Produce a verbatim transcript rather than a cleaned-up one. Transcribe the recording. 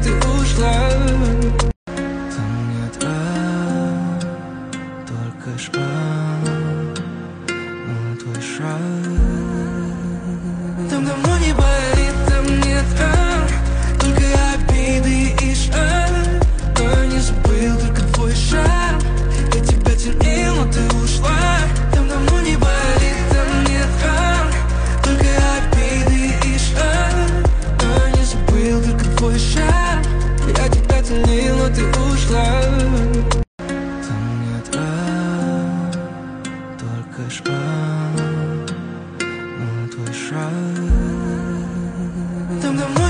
ты ушла. Там нет ран, только шрам, но твой шаг. Там давно не болит, там нет ран, только обиды и жаль. Но я не забыл только твой шаг. Я тебя ценил, но ты ушла. Там давно не болит, там нет ран, только обиды и жаль. Но я не забыл только твой шаг. Я тебя ценил, но ты ушла. Там нет ран, только шрам, но твой шаг. Там давно